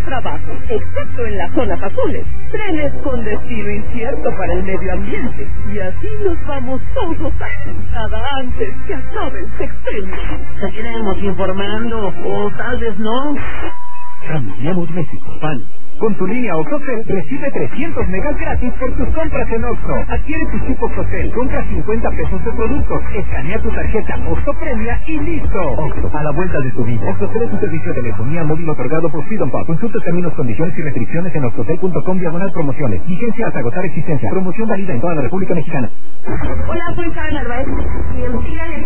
trabajo, excepto en las zonas azules. Trenes con destino incierto para el medio ambiente. Y así nos vamos todos a nada antes que acabe el sexenio. Seguiremos informando, o tal vez no. Cambiemos México, PAN. Con tu línea OXXOCEL recibe 300 megas gratis por tus compras en OXXO. Adquiere tu chip OXXOCEL, compra 50 pesos de productos, escanea tu tarjeta OXXO Premia y listo. OXXO, a la vuelta de tu vida. OXXOCEL es un servicio de telefonía móvil otorgado por Freedom Pop. Consulta términos, condiciones y restricciones en oxxocel.com/promociones. Vigencia hasta agotar existencia. Promoción válida en toda la República Mexicana. Hola, soy Sara Narváez.